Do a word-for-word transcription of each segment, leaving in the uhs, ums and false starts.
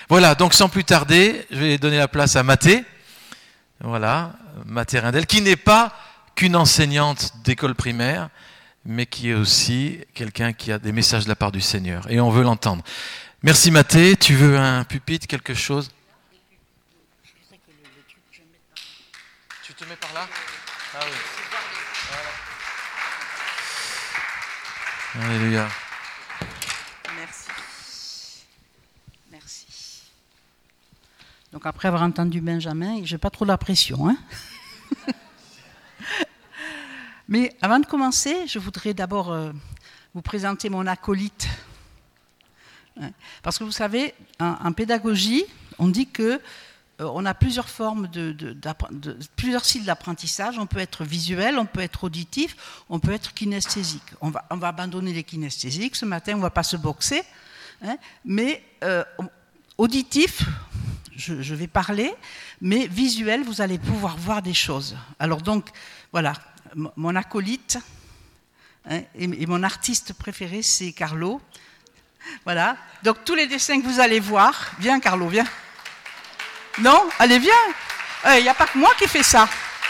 Voilà, donc sans plus tarder, je vais donner la place à Mathé. Voilà, Mathé Rindel, qui n'est pas qu'une enseignante d'école primaire, mais qui est aussi quelqu'un qui a des messages de la part du Seigneur. Et on veut l'entendre. Merci Mathé. Tu veux un pupitre, quelque chose ? Tu te mets par là ? Ah oui. Voilà. Alléluia. Merci. Merci. Donc après avoir entendu Benjamin, je n'ai pas trop la pression. Hein. Mais avant de commencer, je voudrais d'abord euh, vous présenter mon acolyte. Parce que vous savez, en, en pédagogie, on dit que euh, on a plusieurs formes, de, de, de, plusieurs styles d'apprentissage. On peut être visuel, on peut être auditif, on peut être kinesthésique. On va, on va abandonner les kinesthésiques. Ce matin, on ne va pas se boxer. Hein, mais euh, auditif, je, je vais parler, mais visuel, vous allez pouvoir voir des choses. Alors donc, voilà, m- mon acolyte hein, et, et mon artiste préféré, c'est Carlo. Voilà, donc tous les dessins que vous allez voir, viens Carlo, viens. Non, allez viens, il n'y a pas que moi qui fais ça.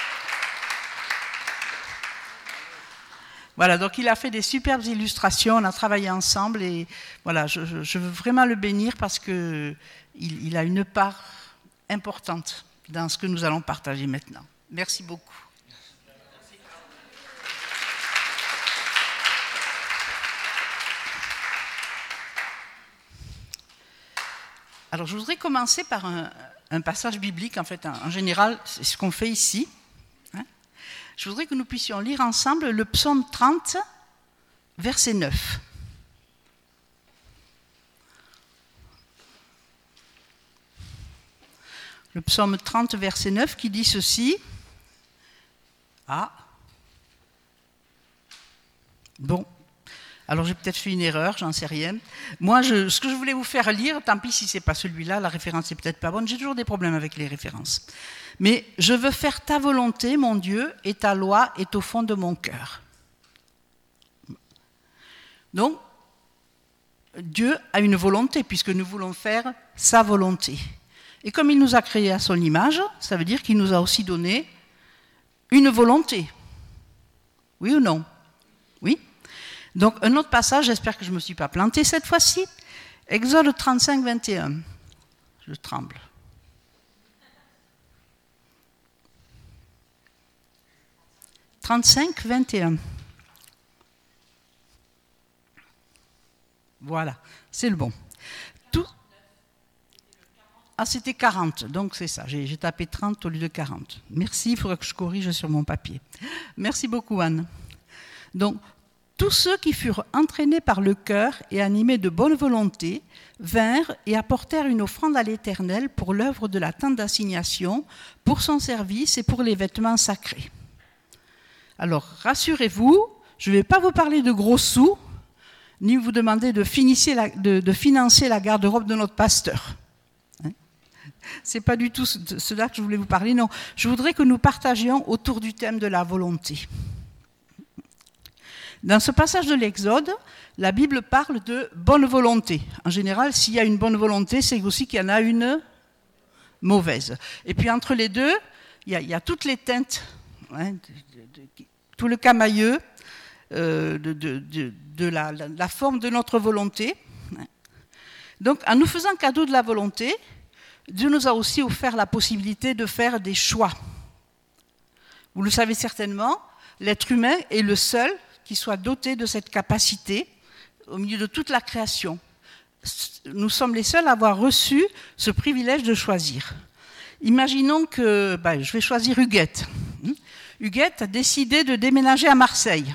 Voilà, donc il a fait des superbes illustrations, on a travaillé ensemble et voilà, je, je, je veux vraiment le bénir parce que il, il a une part importante dans ce que nous allons partager maintenant. Merci beaucoup. Alors, je voudrais commencer par un, un passage biblique, en fait, en, en général, c'est ce qu'on fait ici. Hein. Je voudrais que nous puissions lire ensemble le psaume trente, verset neuf. Le psaume trente, verset neuf, qui dit ceci. Ah. Bon. Alors j'ai peut-être fait une erreur, j'en sais rien. Moi, je, ce que je voulais vous faire lire, tant pis si ce n'est pas celui-là, la référence n'est peut-être pas bonne, j'ai toujours des problèmes avec les références. Mais je veux faire ta volonté, mon Dieu, et ta loi est au fond de mon cœur. Donc, Dieu a une volonté, puisque nous voulons faire sa volonté. Et comme il nous a créés à son image, ça veut dire qu'il nous a aussi donné une volonté. Oui ou non ? Oui ? Donc, un autre passage, j'espère que je ne me suis pas plantée cette fois-ci. Exode trente-cinq, vingt et un. Je tremble. trente-cinq, vingt et un. Voilà, c'est le bon. Tout... Ah, c'était quarante, donc c'est ça. J'ai, j'ai tapé trente au lieu de quarante. Merci, il faudra que je corrige sur mon papier. Merci beaucoup, Anne. Donc, tous ceux qui furent entraînés par le cœur et animés de bonne volonté vinrent et apporteurs une offrande à l'Éternel pour l'œuvre de la tente d'assignation, pour son service et pour les vêtements sacrés. Alors, rassurez-vous, je ne vais pas vous parler de gros sous, ni vous demander de, la, de, de financer la garde-robe de notre pasteur. Hein? Ce n'est pas du tout cela que je voulais vous parler, non. Je voudrais que nous partagions autour du thème de la volonté. Dans ce passage de l'Exode, la Bible parle de bonne volonté. En général, s'il y a une bonne volonté, c'est aussi qu'il y en a une mauvaise. Et puis entre les deux, il y a, il y a toutes les teintes, hein, de, de, de, tout le camailleux euh, de, de, de, de la, la, la forme de notre volonté. Donc, en nous faisant cadeau de la volonté, Dieu nous a aussi offert la possibilité de faire des choix. Vous le savez certainement, l'être humain est le seul qui soit doté de cette capacité au milieu de toute la création. Nous sommes les seuls à avoir reçu ce privilège de choisir. Imaginons que ben, je vais choisir Huguette. Huguette a décidé de déménager à Marseille.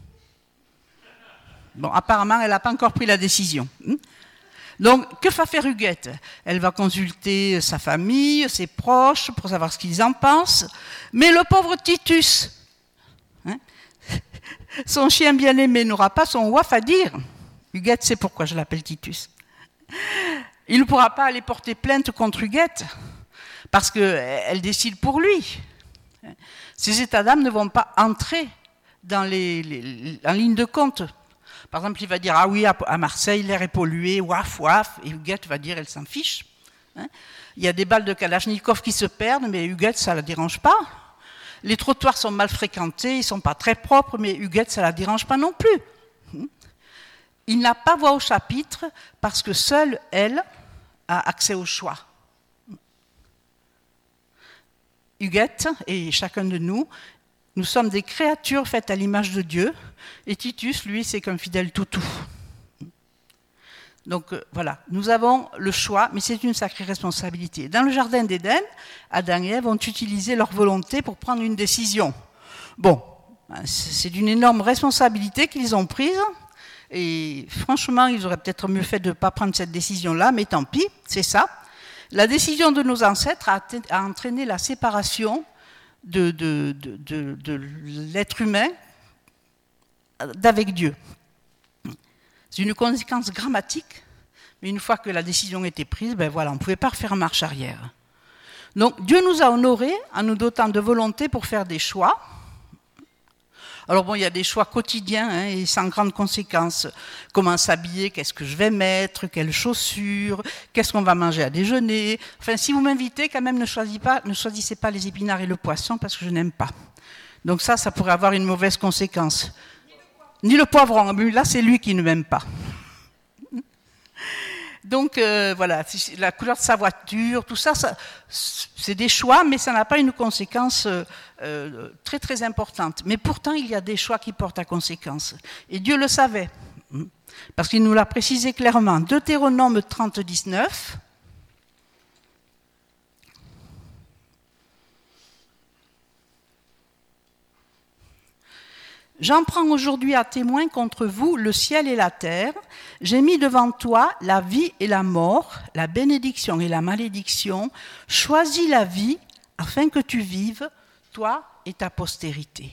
Bon, apparemment, elle n'a pas encore pris la décision. Donc, que va faire Huguette ? Elle va consulter sa famille, ses proches, pour savoir ce qu'ils en pensent. Mais le pauvre Titus, hein, son chien bien-aimé n'aura pas son ouaf à dire. Huguette sait pourquoi je l'appelle Titus. Il ne pourra pas aller porter plainte contre Huguette, parce qu'elle décide pour lui. Ces états d'âme ne vont pas entrer dans les, les, en ligne de compte. Par exemple, il va dire « Ah oui, à Marseille, l'air est pollué, ouaf, ouaf », et Huguette va dire « Elle s'en fiche ». Hein. Il y a des balles de Kalachnikov qui se perdent, mais Huguette, ça ne la dérange pas. Les trottoirs sont mal fréquentés, ils ne sont pas très propres, mais Huguette, ça ne la dérange pas non plus. Il n'a pas voix au chapitre parce que seule elle a accès au choix. Huguette et chacun de nous, nous sommes des créatures faites à l'image de Dieu, et Titus, lui, c'est qu'un fidèle toutou. Donc euh, voilà, nous avons le choix, mais c'est une sacrée responsabilité. Dans le jardin d'Éden, Adam et Ève ont utilisé leur volonté pour prendre une décision. Bon, c'est d'une énorme responsabilité qu'ils ont prise, et franchement, ils auraient peut-être mieux fait de ne pas prendre cette décision-là, mais tant pis, c'est ça. La décision de nos ancêtres a, a entraîné la séparation de, de, de, de, de l'être humain d'avec Dieu. C'est une conséquence dramatique, mais une fois que la décision était prise, ben voilà, on ne pouvait pas refaire marche arrière. Donc Dieu nous a honorés en nous dotant de volonté pour faire des choix. Alors bon, il y a des choix quotidiens hein, et sans grandes conséquences. Comment s'habiller, qu'est-ce que je vais mettre, quelles chaussures, qu'est-ce qu'on va manger à déjeuner. Enfin, si vous m'invitez, quand même, ne choisissez pas, ne choisissez pas les épinards et le poisson parce que je n'aime pas. Donc ça, ça pourrait avoir une mauvaise conséquence. Ni le poivron, mais là, c'est lui qui ne m'aime pas. Donc euh, voilà, la couleur de sa voiture, tout ça, ça c'est des choix, mais ça n'a pas une conséquence euh, très très importante. Mais pourtant, il y a des choix qui portent à conséquence. Et Dieu le savait, parce qu'il nous l'a précisé clairement. Deutéronome trente, dix-neuf. J'en prends aujourd'hui à témoin contre vous le ciel et la terre. J'ai mis devant toi la vie et la mort, la bénédiction et la malédiction. Choisis la vie afin que tu vives, toi et ta postérité.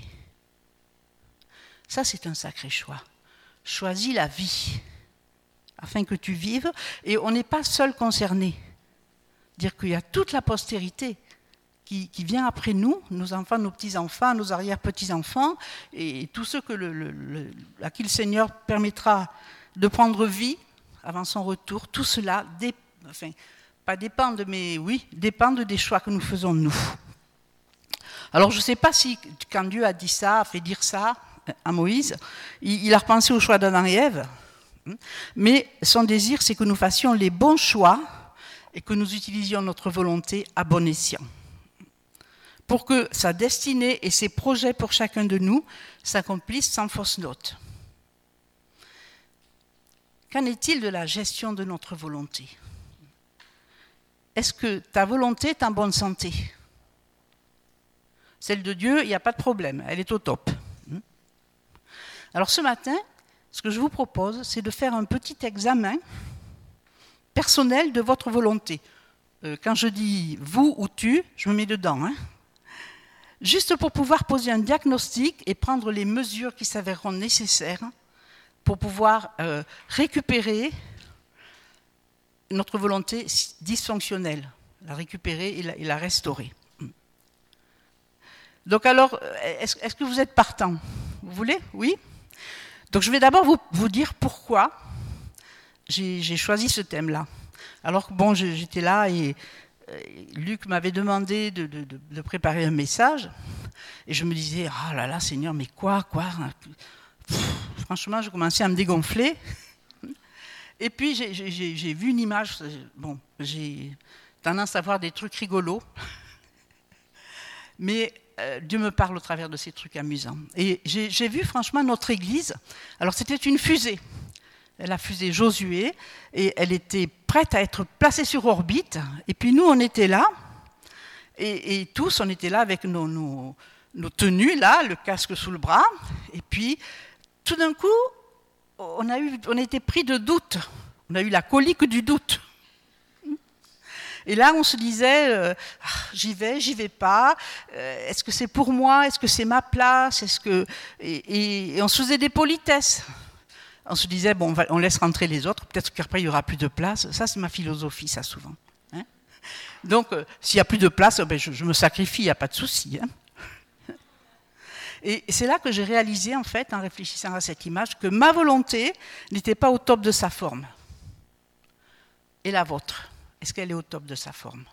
Ça, c'est un sacré choix. Choisis la vie afin que tu vives. Et on n'est pas seul concerné. Dire qu'il y a toute la postérité Qui, qui vient après nous, nos enfants, nos petits-enfants, nos arrière-petits-enfants, et tous ceux que le, le, le, à qui le Seigneur permettra de prendre vie avant son retour, tout cela, dé, enfin, pas dépendent, mais oui, dépendent des choix que nous faisons nous. Alors je ne sais pas si, quand Dieu a dit ça, a fait dire ça à Moïse, il, il a repensé au choix d'Adam et Ève, mais son désir, c'est que nous fassions les bons choix et que nous utilisions notre volonté à bon escient, pour que sa destinée et ses projets pour chacun de nous s'accomplissent sans fausse note. Qu'en est-il de la gestion de notre volonté ? Est-ce que ta volonté est en bonne santé ? Celle de Dieu, il n'y a pas de problème, elle est au top. Alors ce matin, ce que je vous propose, c'est de faire un petit examen personnel de votre volonté. Quand je dis vous ou tu, je me mets dedans, hein. Juste pour pouvoir poser un diagnostic et prendre les mesures qui s'avéreront nécessaires pour pouvoir euh, récupérer notre volonté dysfonctionnelle, la récupérer et la, et la restaurer. Donc alors, est-ce, est-ce que vous êtes partant ? Vous voulez ? Oui ? Donc je vais d'abord vous, vous dire pourquoi j'ai, j'ai choisi ce thème-là. Alors bon, j'étais là et Luc m'avait demandé de, de, de préparer un message et je me disais, ah oh là là Seigneur, mais quoi, quoi Pff, franchement, je commençais à me dégonfler. Et puis j'ai, j'ai, j'ai vu une image, bon, j'ai tendance à voir des trucs rigolos, mais euh, Dieu me parle au travers de ces trucs amusants. Et j'ai, j'ai vu franchement notre église, alors c'était une fusée. La fusée Josué, et elle était prête à être placée sur orbite. Et puis nous, on était là, et, et tous, on était là avec nos, nos, nos tenues, là, le casque sous le bras. Et puis, tout d'un coup, on a, eu, on a été pris de doute. On a eu la colique du doute. Et là, on se disait, euh, ah, j'y vais, j'y vais pas. Euh, est-ce que c'est pour moi ? Est-ce que c'est ma place ? Est-ce que... et, et, et on se faisait des politesses. On se disait, bon, on, va, on laisse rentrer les autres, peut-être qu'après il n'y aura plus de place. Ça, c'est ma philosophie, ça, souvent. Hein. Donc, euh, s'il n'y a plus de place, ben, je, je me sacrifie, il n'y a pas de souci. Hein. Et c'est là que j'ai réalisé, en fait, en réfléchissant à cette image, que ma volonté n'était pas au top de sa forme. Et la vôtre ? est-ce qu'elle est au top de sa forme?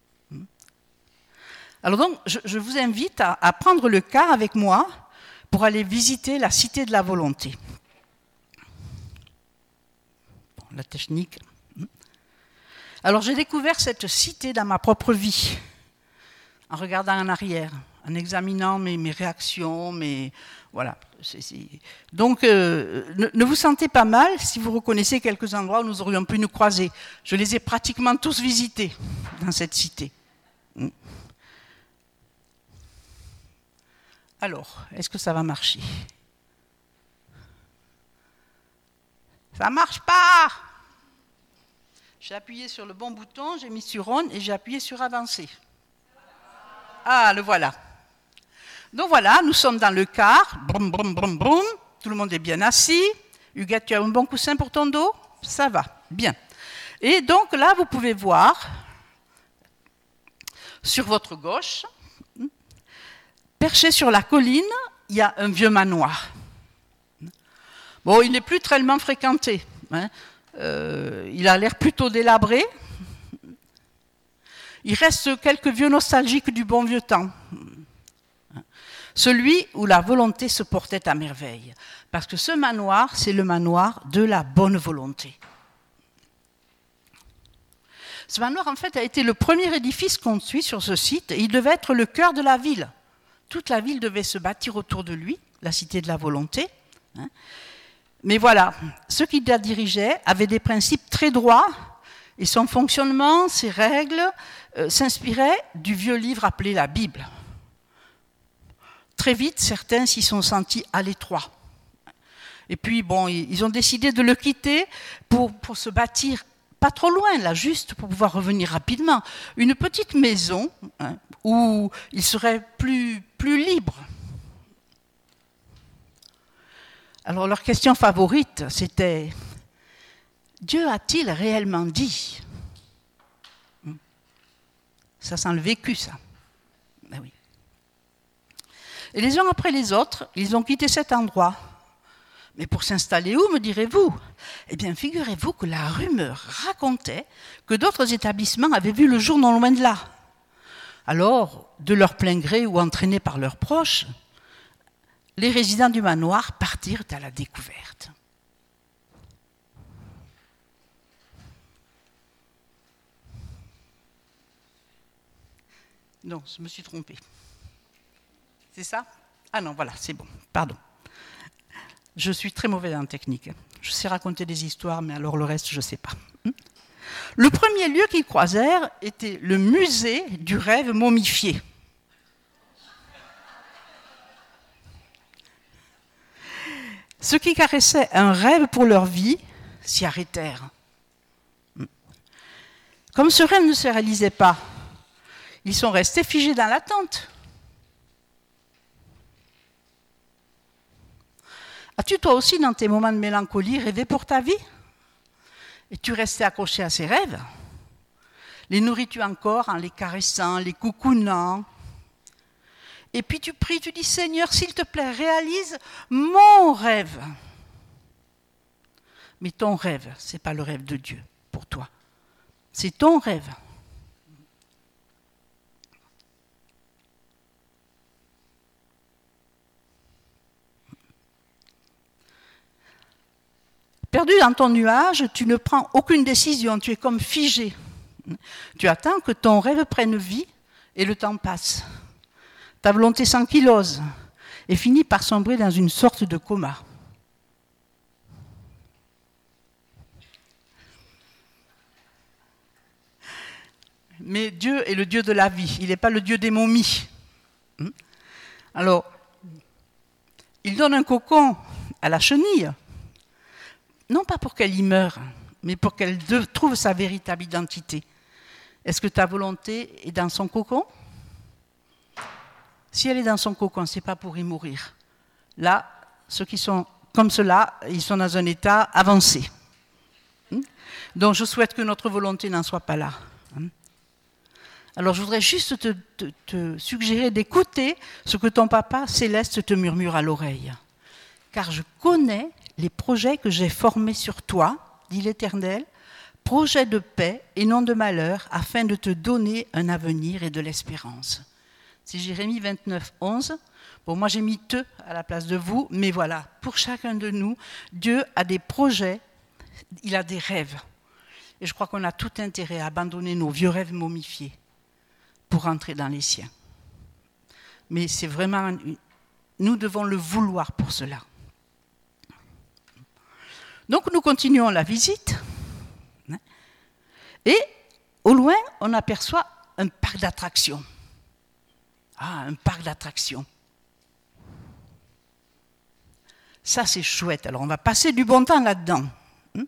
Alors donc, je, je vous invite à, à prendre le car avec moi pour aller visiter la cité de la volonté. Bon, la technique. Alors j'ai découvert cette cité dans ma propre vie, en regardant en arrière, en examinant mes, mes réactions, mes... Voilà. C'est, c'est... Donc, euh, ne, ne vous sentez pas mal si vous reconnaissez quelques endroits où nous aurions pu nous croiser. Je les ai pratiquement tous visités dans cette cité. Alors, est-ce que ça va marcher? Ça ne marche pas! J'ai appuyé sur le bon bouton, j'ai mis sur on et j'ai appuyé sur avancer. Ah, le voilà. Donc voilà, nous sommes dans le car. Brum, brum, brum, brum. Tout le monde est bien assis. Huguette, tu as un bon coussin pour ton dos? Ça va, bien. Et donc là, vous pouvez voir, sur votre gauche, perché sur la colline, il y a un vieux manoir. Bon, il n'est plus tellement fréquenté. Hein. Euh, il a l'air plutôt délabré. Il reste quelques vieux nostalgiques du bon vieux temps. Celui où la volonté se portait à merveille. Parce que ce manoir, c'est le manoir de la bonne volonté. Ce manoir, en fait, a été le premier édifice construit sur ce site. Et il devait être le cœur de la ville. Toute la ville devait se bâtir autour de lui, la cité de la volonté. Mais voilà, ceux qui la dirigeaient avaient des principes très droits et son fonctionnement, ses règles, euh, s'inspiraient du vieux livre appelé la Bible. Très vite, certains s'y sont sentis à l'étroit. Et puis, bon, ils ont décidé de le quitter pour, pour se bâtir pas trop loin, là, juste pour pouvoir revenir rapidement. Une petite maison hein, où ils seraient plus, plus libres. Alors, leur question favorite, c'était « Dieu a-t-il réellement dit ?» Ça sent le vécu, ça. Ben oui. Et les uns après les autres, ils ont quitté cet endroit. Mais pour s'installer où, me direz-vous? Eh bien, figurez-vous que la rumeur racontait que d'autres établissements avaient vu le jour non loin de là. Alors, de leur plein gré ou entraînés par leurs proches, les résidents du manoir partirent à la découverte. Non, je me suis trompée. C'est ça? Ah non, voilà, c'est bon, pardon. Je suis très mauvaise en technique. Je sais raconter des histoires, mais alors le reste, je ne sais pas. Le premier lieu qu'ils croisèrent était le musée du rêve momifié. Ceux qui caressaient un rêve pour leur vie s'y arrêtèrent. Comme ce rêve ne se réalisait pas, ils sont restés figés dans l'attente. As-tu toi aussi, dans tes moments de mélancolie, rêvé pour ta vie? Et tu restais accroché à ces rêves? Les nourris-tu encore en les caressant, les coucounant? Et puis tu pries, tu dis, Seigneur, s'il te plaît, réalise mon rêve. Mais ton rêve, ce n'est pas le rêve de Dieu pour toi. C'est ton rêve. Perdu dans ton nuage, tu ne prends aucune décision, tu es comme figé. Tu attends que ton rêve prenne vie et le temps passe. Ta volonté s'ankylose et finit par sombrer dans une sorte de coma. Mais Dieu est le Dieu de la vie, il n'est pas le Dieu des momies. Alors, il donne un cocon à la chenille, non pas pour qu'elle y meure, mais pour qu'elle trouve sa véritable identité. Est-ce que ta volonté est dans son cocon? Si elle est dans son cocon, ce n'est pas pour y mourir. Là, ceux qui sont comme cela, ils sont dans un état avancé. Donc je souhaite que notre volonté n'en soit pas là. Alors je voudrais juste te, te, te suggérer d'écouter ce que ton papa céleste te murmure à l'oreille. Car je connais les projets que j'ai formés sur toi, dit l'Éternel, projet de paix et non de malheur, afin de te donner un avenir et de l'espérance. C'est Jérémie vingt-neuf, onze. Bon, moi j'ai mis « te » à la place de « vous », mais voilà, pour chacun de nous, Dieu a des projets, il a des rêves. Et je crois qu'on a tout intérêt à abandonner nos vieux rêves momifiés pour entrer dans les siens. Mais c'est vraiment, nous devons le vouloir pour cela. Donc nous continuons la visite. Et au loin, on aperçoit un parc d'attractions. Ah, un parc d'attractions. Ça, c'est chouette. Alors, on va passer du bon temps là-dedans. Hum?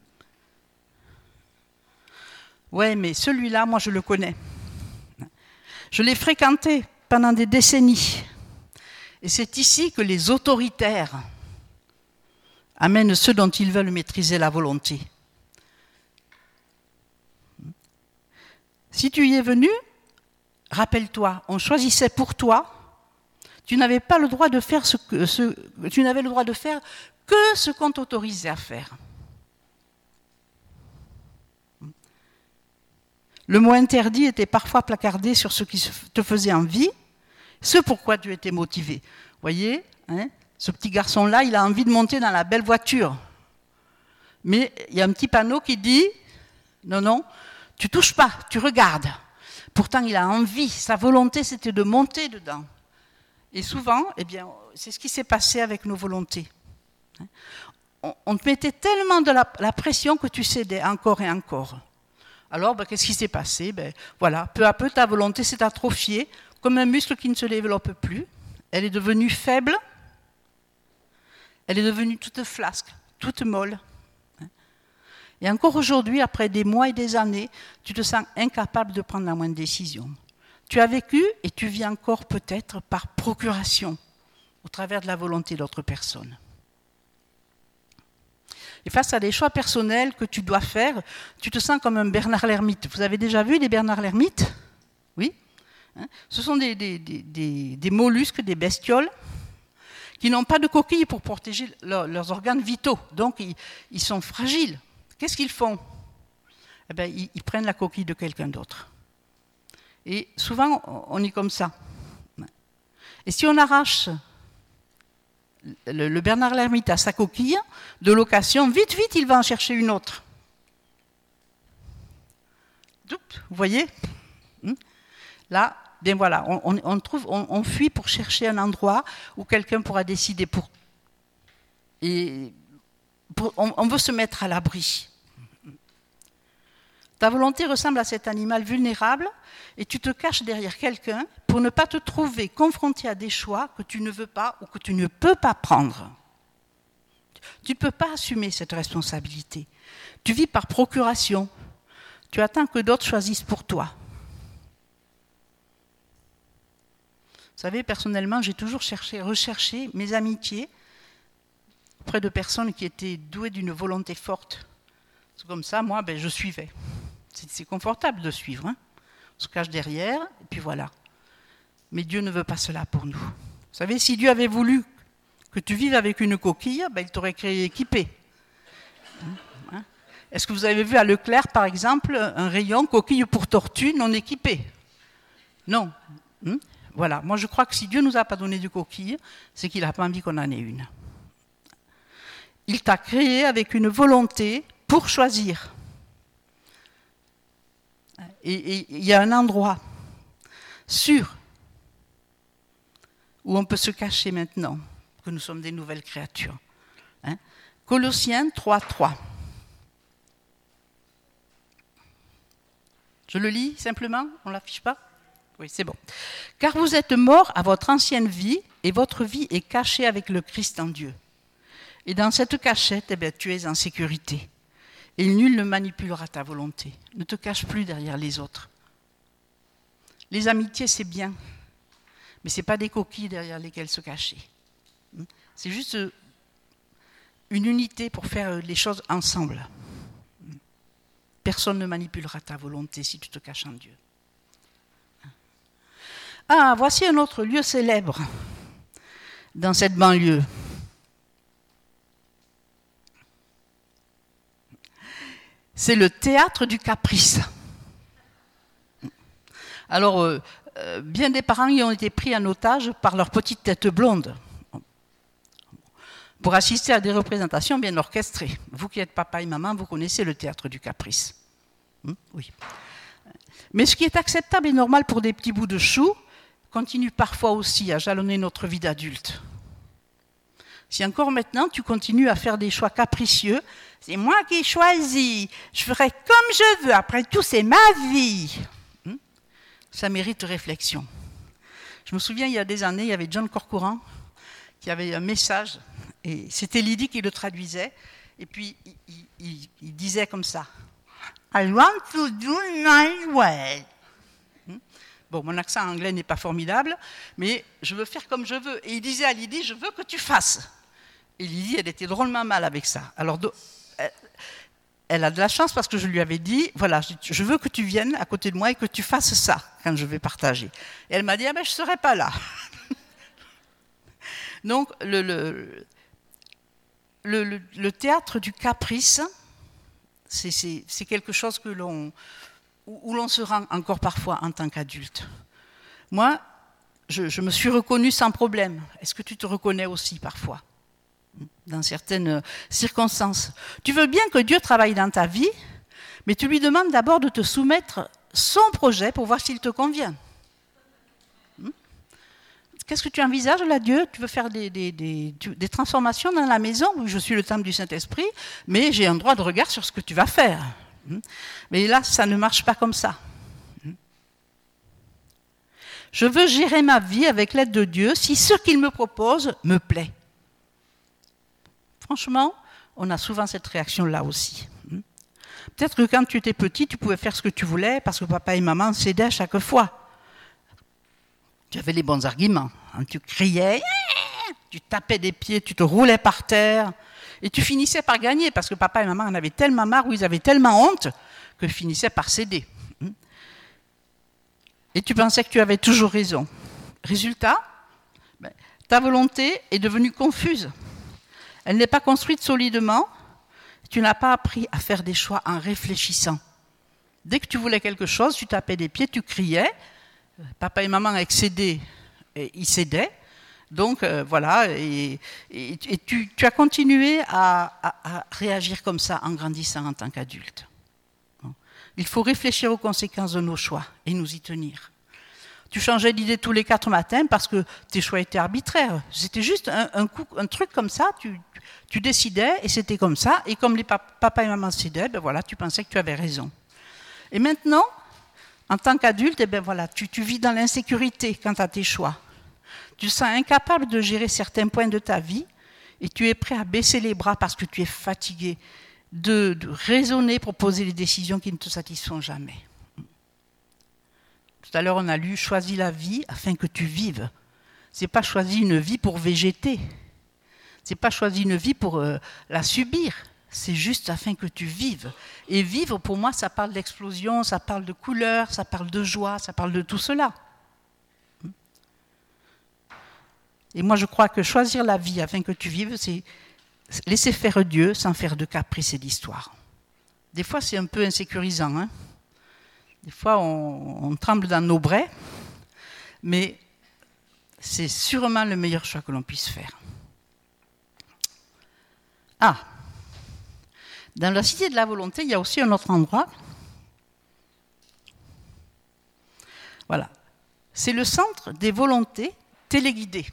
Ouais, mais celui-là, moi, je le connais. Je l'ai fréquenté pendant des décennies. Et c'est ici que les autoritaires amènent ceux dont ils veulent maîtriser la volonté. Si tu y es venu, rappelle-toi, on choisissait pour toi. Tu n'avais pas le droit de faire ce que ce, tu n'avais le droit de faire que ce qu'on t'autorisait à faire. Le mot interdit était parfois placardé sur ce qui te faisait envie, ce pourquoi tu étais motivé. Vous voyez, hein, ce petit garçon-là, il a envie de monter dans la belle voiture. Mais il y a un petit panneau qui dit « Non, non, tu touches pas, tu regardes ». Pourtant, il a envie, sa volonté, c'était de monter dedans. Et souvent, eh bien, c'est ce qui s'est passé avec nos volontés. On, on te mettait tellement de la, la pression que tu cédais encore et encore. Alors, ben, qu'est-ce qui s'est passé? Ben, voilà, peu à peu, ta volonté s'est atrophiée, comme un muscle qui ne se développe plus. Elle est devenue faible. Elle est devenue toute flasque, toute molle. Et encore aujourd'hui, après des mois et des années, tu te sens incapable de prendre la moindre décision. Tu as vécu et tu vis encore peut-être par procuration, au travers de la volonté d'autres personnes. Et face à des choix personnels que tu dois faire, tu te sens comme un Bernard l'ermite. Vous avez déjà vu les Bernard l'ermite? Oui. Ce sont des, des, des, des, des mollusques, des bestioles, qui n'ont pas de coquille pour protéger leur, leurs organes vitaux. Donc, ils, ils sont fragiles. Qu'est-ce qu'ils font? Eh bien, ils, ils prennent la coquille de quelqu'un d'autre. Et souvent, on est comme ça. Et si on arrache le, le Bernard l'ermite à sa coquille de location, vite, vite, il va en chercher une autre. Vous voyez? Là, bien voilà, on, on, on, trouve, on, on fuit pour chercher un endroit où quelqu'un pourra décider pour... Et pour, on, on veut se mettre à l'abri. Ta volonté ressemble à cet animal vulnérable et tu te caches derrière quelqu'un pour ne pas te trouver confronté à des choix que tu ne veux pas ou que tu ne peux pas prendre. Tu ne peux pas assumer cette responsabilité. Tu vis par procuration. Tu attends que d'autres choisissent pour toi. Vous savez, personnellement, j'ai toujours cherché, recherché mes amitiés auprès de personnes qui étaient douées d'une volonté forte. C'est comme ça, moi, ben, je suivais. C'est, c'est confortable de suivre. Hein. On se cache derrière, et puis voilà. Mais Dieu ne veut pas cela pour nous. Vous savez, si Dieu avait voulu que tu vives avec une coquille, ben, il t'aurait créé équipé. Hein. Est-ce que vous avez vu à Leclerc, par exemple, un rayon coquille pour tortue non équipé? Non. Hein. Voilà. Moi, je crois que si Dieu ne nous a pas donné de coquille, c'est qu'il n'a pas envie qu'on en ait une. Il t'a créé avec une volonté pour choisir. Et il y a un endroit sûr où on peut se cacher maintenant, que nous sommes des nouvelles créatures. Hein? Colossiens trois, trois. Je le lis simplement, on ne l'affiche pas? Oui, c'est bon. Car vous êtes morts à votre ancienne vie, et votre vie est cachée avec le Christ en Dieu. Et dans cette cachette, eh bien, tu es en sécurité. Et nul ne manipulera ta volonté. Ne te cache plus derrière les autres. Les amitiés, c'est bien, mais ce n'est pas des coquilles derrière lesquelles se cacher. C'est juste une unité pour faire les choses ensemble. Personne ne manipulera ta volonté si tu te caches en Dieu. Ah, voici un autre lieu célèbre dans cette banlieue. c'est le théâtre du caprice. Alors, euh, euh, bien des parents y ont été pris en otage par leur petite tête blonde pour assister à des représentations bien orchestrées. Vous qui êtes papa et maman, vous connaissez le théâtre du caprice. Hum, oui. Mais ce qui est acceptable et normal pour des petits bouts de chou continue parfois aussi à jalonner notre vie d'adulte. Si encore maintenant tu continues à faire des choix capricieux, c'est moi qui choisis, je ferai comme je veux, après tout c'est ma vie. Hum, ça mérite réflexion. Je me souviens, il y a des années, il y avait John Corcoran qui avait un message, et c'était Lydie qui le traduisait, et puis il, il, il, il disait comme ça, « I want to do my way ». Bon, mon accent anglais n'est pas formidable, mais je veux faire comme je veux. Et il disait à Lydie, « Je veux que tu fasses ». Et Lydie, elle était drôlement mal avec ça. Alors, elle, elle a de la chance parce que je lui avais dit, voilà, je veux que tu viennes à côté de moi et que tu fasses ça quand je vais partager. Et elle m'a dit, ah ben, je ne serai pas là. Donc, le, le, le, le, le théâtre du caprice, c'est, c'est, c'est quelque chose que l'on, où, où l'on se rend encore parfois en tant qu'adulte. Moi, je, je me suis reconnue sans problème. Est-ce que tu te reconnais aussi parfois ? Dans certaines circonstances. Tu veux bien que Dieu travaille dans ta vie, mais tu lui demandes d'abord de te soumettre son projet pour voir s'il te convient. Qu'est-ce que tu envisages là, Dieu ? Tu veux faire des, des, des, des transformations dans la maison ? Oui, je suis le temple du Saint-Esprit, mais j'ai un droit de regard sur ce que tu vas faire. Mais là, ça ne marche pas comme ça. Je veux gérer ma vie avec l'aide de Dieu si ce qu'il me propose me plaît. Franchement, on a souvent cette réaction-là aussi. Peut-être que quand tu étais petit, tu pouvais faire ce que tu voulais parce que papa et maman cédaient à chaque fois. Tu avais les bons arguments. Tu criais, tu tapais des pieds, tu te roulais par terre et tu finissais par gagner parce que papa et maman en avaient tellement marre ou ils avaient tellement honte que finissaient par céder. Et tu pensais que tu avais toujours raison. Résultat, ta volonté est devenue confuse. Elle n'est pas construite solidement. Tu n'as pas appris à faire des choix en réfléchissant. Dès que tu voulais quelque chose, tu tapais des pieds, tu criais. Papa et maman excédaient, et ils cédaient. Donc euh, voilà, et, et, et tu, tu as continué à, à, à réagir comme ça en grandissant en tant qu'adulte. Il faut réfléchir aux conséquences de nos choix et nous y tenir. Tu changeais d'idée tous les quatre matins parce que tes choix étaient arbitraires. C'était juste un, un, coup, un truc comme ça, tu, tu décidais et c'était comme ça. Et comme les pap- papa et maman cédaient, ben voilà, tu pensais que tu avais raison. Et maintenant, en tant qu'adulte, eh ben voilà, tu, tu vis dans l'insécurité quant à tes choix. Tu te sens incapable de gérer certains points de ta vie et tu es prêt à baisser les bras parce que tu es fatigué de, de raisonner pour poser les décisions qui ne te satisfont jamais. Tout à l'heure, on a lu « Choisis la vie afin que tu vives ». Ce n'est pas choisir une vie pour végéter. Ce n'est pas choisir une vie pour euh, la subir. C'est juste afin que tu vives. Et vivre, pour moi, ça parle d'explosion, ça parle de couleur, ça parle de joie, ça parle de tout cela. Et moi, je crois que choisir la vie afin que tu vives, c'est laisser faire Dieu sans faire de caprice et d'histoire. Des fois, c'est un peu insécurisant, hein. Des fois, on, on tremble dans nos brais, mais c'est sûrement le meilleur choix que l'on puisse faire. Ah, dans la cité de la volonté, il y a aussi un autre endroit. Voilà. C'est le centre des volontés téléguidées.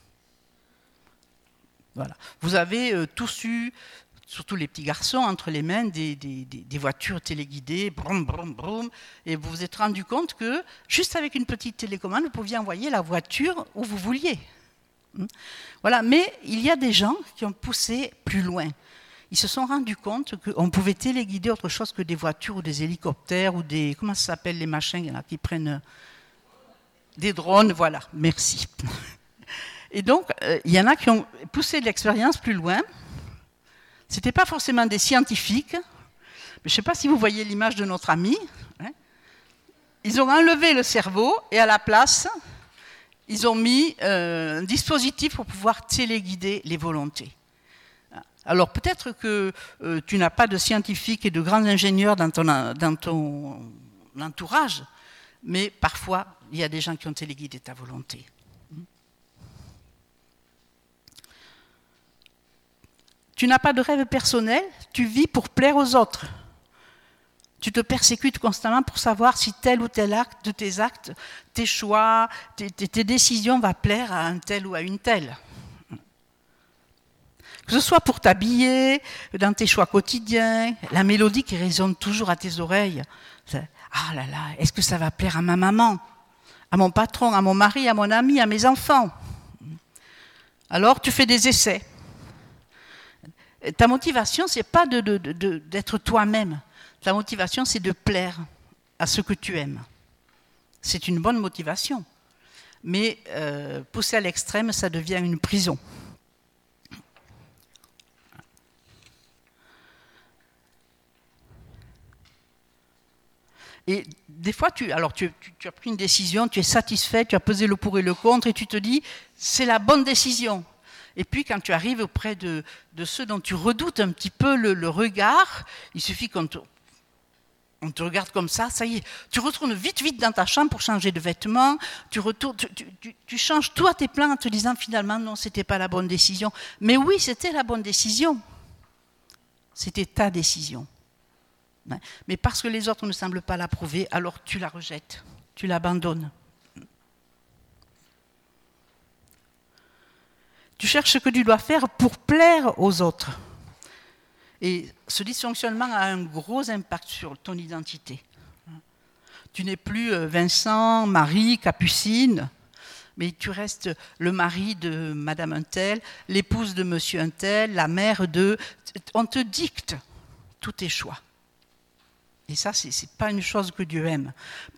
Voilà. Vous avez euh, tous eu, surtout les petits garçons, entre les mains des, des, des, des voitures téléguidées, brum, brum, brum, et vous vous êtes rendu compte que, juste avec une petite télécommande, vous pouviez envoyer la voiture où vous vouliez. Voilà. Mais il y a des gens qui ont poussé plus loin. Ils se sont rendus compte qu'on pouvait téléguider autre chose que des voitures ou des hélicoptères ou des... Comment ça s'appelle les machins là, qui prennent... Des drones, voilà. Merci. Et donc, euh, il y en a qui ont poussé l'expérience plus loin. Ce n'étaient pas forcément des scientifiques. Mais je ne sais pas si vous voyez l'image de notre ami. Hein. Ils ont enlevé le cerveau et à la place, ils ont mis euh, un dispositif pour pouvoir téléguider les volontés. Alors peut-être que euh, tu n'as pas de scientifiques et de grands ingénieurs dans ton, dans ton entourage, mais parfois, il y a des gens qui ont téléguidé ta volonté. Tu n'as pas de rêve personnel, tu vis pour plaire aux autres. Tu te persécutes constamment pour savoir si tel ou tel acte de tes actes, tes choix, tes, tes, tes décisions va plaire à un tel ou à une telle. Que ce soit pour t'habiller, dans tes choix quotidiens, la mélodie qui résonne toujours à tes oreilles. C'est, ah là là, est-ce que ça va plaire à ma maman, à mon patron, à mon mari, à mon ami, à mes enfants? Alors tu fais des essais. Ta motivation, ce n'est pas de, de, de, d'être toi-même. Ta motivation, c'est de plaire à ce que tu aimes. C'est une bonne motivation. Mais euh, poussé à l'extrême, ça devient une prison. Et des fois, tu, alors tu, tu, tu as pris une décision, tu es satisfait, tu as pesé le pour et le contre, et tu te dis, c'est la bonne décision. Et puis, quand tu arrives auprès de, de ceux dont tu redoutes un petit peu le, le regard, il suffit qu'on te, on te regarde comme ça, ça y est, tu retournes vite, vite dans ta chambre pour changer de vêtements, tu, retournes, tu, tu, tu, tu changes toi tes plans en te disant finalement, non, ce n'était pas la bonne décision. Mais oui, c'était la bonne décision. C'était ta décision. Mais parce que les autres ne semblent pas l'approuver, alors tu la rejettes, tu l'abandonnes. Tu cherches ce que tu dois faire pour plaire aux autres. Et ce dysfonctionnement a un gros impact sur ton identité. Tu n'es plus Vincent, Marie, Capucine, mais tu restes le mari de Madame Untel, l'épouse de Monsieur Untel, la mère de... On te dicte tous tes choix. Et ça, ce n'est pas une chose que Dieu aime. Pourquoi ?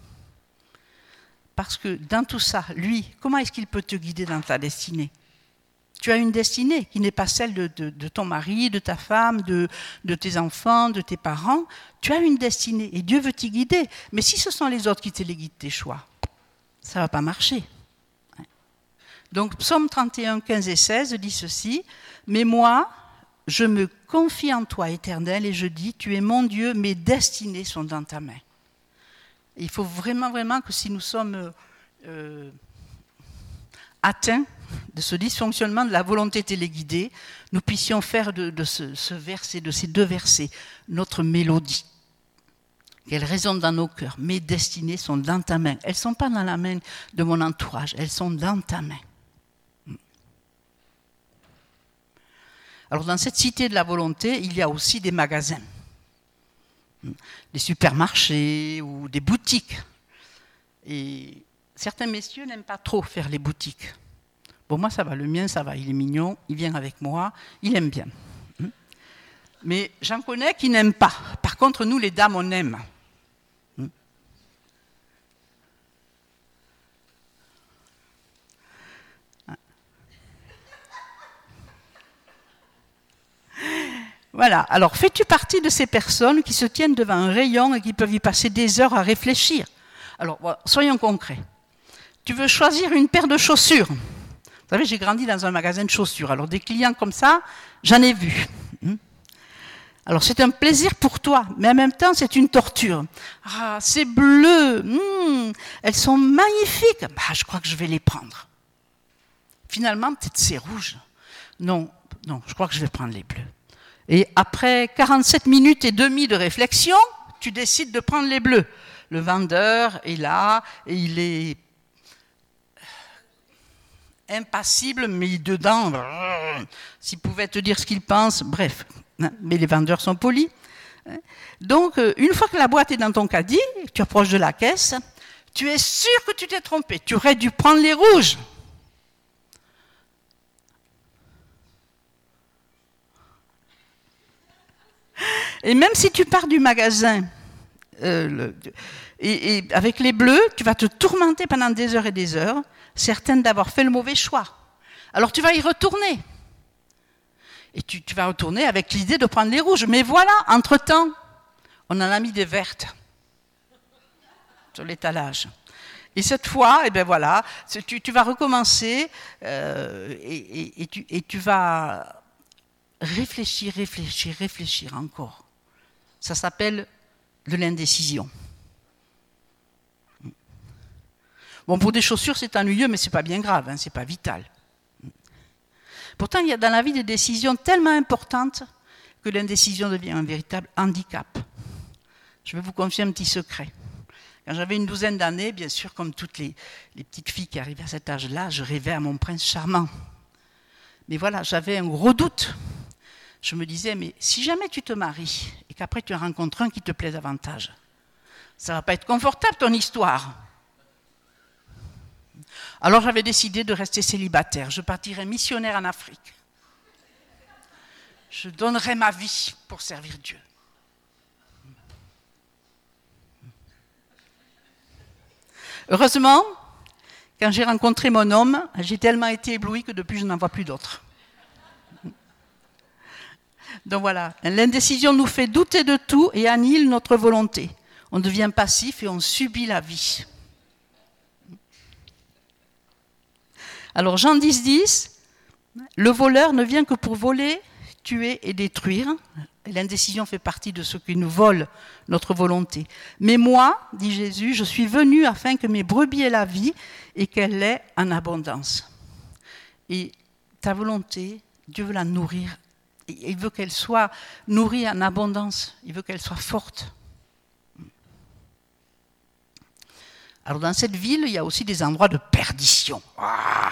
Parce que dans tout ça, lui, comment est-ce qu'il peut te guider dans ta destinée ? Tu as une destinée qui n'est pas celle de, de, de ton mari, de ta femme, de, de tes enfants, de tes parents. Tu as une destinée et Dieu veut t'y guider. Mais si ce sont les autres qui téléguident tes choix, ça ne va pas marcher. Donc, Psaume trente et un, quinze et seize dit ceci, « Mais moi, je me confie en toi, Éternel, et je dis, tu es mon Dieu, mes destinées sont dans ta main. » Il faut vraiment, vraiment que si nous sommes euh, atteints de ce dysfonctionnement de la volonté téléguidée, nous puissions faire de, de ce, ce verset, de ces deux versets, notre mélodie. Qu'elle résonne dans nos cœurs. Mes destinées sont dans ta main. Elles ne sont pas dans la main de mon entourage, elles sont dans ta main. Alors dans cette cité de la volonté, il y a aussi des magasins. Des supermarchés ou des boutiques. Et certains messieurs n'aiment pas trop faire les boutiques. Bon, moi ça va, le mien ça va, il est mignon, il vient avec moi, il aime bien. Mais j'en connais qui n'aiment pas. Par contre, nous les dames, on aime. Voilà, alors fais-tu partie de ces personnes qui se tiennent devant un rayon et qui peuvent y passer des heures à réfléchir? Alors, voilà, soyons concrets. Tu veux choisir une paire de chaussures. Vous savez, j'ai grandi dans un magasin de chaussures. Alors, des clients comme ça, j'en ai vu. Alors, c'est un plaisir pour toi, mais en même temps, c'est une torture. Ah, c'est bleu, mmh, elles sont magnifiques. Bah, je crois que je vais les prendre. Finalement, peut-être c'est rouge. Non, non, je crois que je vais prendre les bleus. Et après quarante-sept minutes et demie de réflexion, tu décides de prendre les bleus. Le vendeur est là, et il est impassible, mais dedans, s'il pouvait te dire ce qu'il pense, bref. Mais les vendeurs sont polis. Donc, une fois que la boîte est dans ton caddie, tu approches de la caisse, tu es sûr que tu t'es trompé. Tu aurais dû prendre les rouges. Et même si tu pars du magasin euh, le, et, et avec les bleus, tu vas te tourmenter pendant des heures et des heures, certaine d'avoir fait le mauvais choix. Alors tu vas y retourner. Et tu, tu vas retourner avec l'idée de prendre les rouges. Mais voilà, entre-temps, on en a mis des vertes sur l'étalage. Et cette fois, eh ben voilà, tu, tu vas recommencer euh, et, et, et, tu, et tu vas réfléchir, réfléchir, réfléchir encore. Ça s'appelle de l'indécision. Bon, pour des chaussures, c'est ennuyeux, mais ce n'est pas bien grave, hein, ce n'est pas vital. Pourtant, il y a dans la vie des décisions tellement importantes que l'indécision devient un véritable handicap. Je vais vous confier un petit secret. Quand j'avais une douzaine d'années, bien sûr, comme toutes les, les petites filles qui arrivent à cet âge-là, je rêvais à mon prince charmant. Mais voilà, j'avais un gros doute. Je me disais, mais si jamais tu te maries et qu'après tu en rencontres un qui te plaît davantage, ça ne va pas être confortable ton histoire. Alors j'avais décidé de rester célibataire. Je partirais missionnaire en Afrique. Je donnerais ma vie pour servir Dieu. Heureusement, quand j'ai rencontré mon homme, j'ai tellement été éblouie que depuis je n'en vois plus d'autres. Donc voilà, l'indécision nous fait douter de tout et annihile notre volonté. On devient passif et on subit la vie. Alors Jean dix, dix, le voleur ne vient que pour voler, tuer et détruire. Et l'indécision fait partie de ce qui nous vole notre volonté. Mais moi, dit Jésus, je suis venu afin que mes brebis aient la vie et qu'elle l'ait en abondance. Et ta volonté, Dieu veut la nourrir. Il veut qu'elle soit nourrie en abondance. Il veut qu'elle soit forte. Alors dans cette ville, il y a aussi des endroits de perdition. Ah!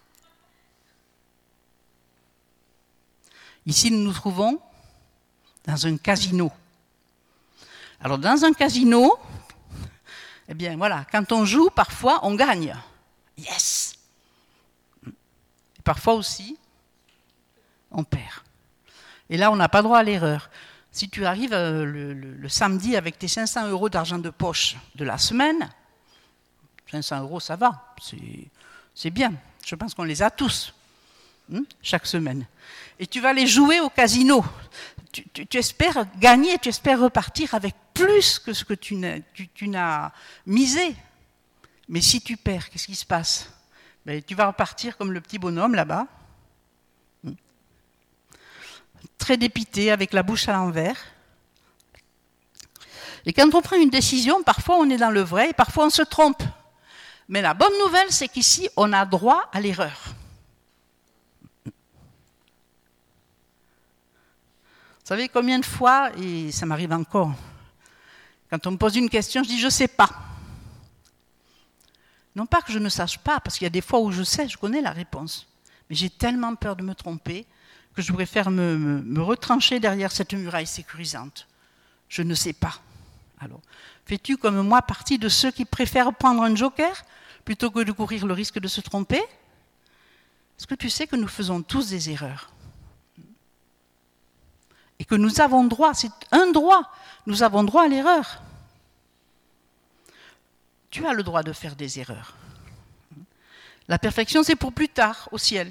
Ici, nous nous trouvons dans un casino. Alors dans un casino, eh bien voilà, quand on joue, parfois on gagne. Yes! Et parfois aussi, on perd. Et là, on n'a pas droit à l'erreur. Si tu arrives le, le, le samedi avec tes cinq cents euros d'argent de poche de la semaine, cinq cents euros, ça va, c'est, c'est bien. Je pense qu'on les a tous, hein, chaque semaine. Et tu vas les jouer au casino. Tu, tu, tu espères gagner, tu espères repartir avec plus que ce que tu n'as, tu, tu n'as misé. Mais si tu perds, qu'est-ce qui se passe? Ben, tu vas repartir comme le petit bonhomme là-bas, très dépité, avec la bouche à l'envers. Et quand on prend une décision, parfois on est dans le vrai et parfois on se trompe. Mais la bonne nouvelle, c'est qu'ici, on a droit à l'erreur. Vous savez combien de fois, et ça m'arrive encore, quand on me pose une question, je dis « je ne sais pas ». Non pas que je ne sache pas, parce qu'il y a des fois où je sais, je connais la réponse. Mais j'ai tellement peur de me tromper que je préfère me, me, me retrancher derrière cette muraille sécurisante. Je ne sais pas. Alors, fais-tu comme moi partie de ceux qui préfèrent prendre un joker plutôt que de courir le risque de se tromper? Est-ce que tu sais que nous faisons tous des erreurs? Et que nous avons droit, c'est un droit, nous avons droit à l'erreur. Tu as le droit de faire des erreurs. La perfection, c'est pour plus tard, au ciel.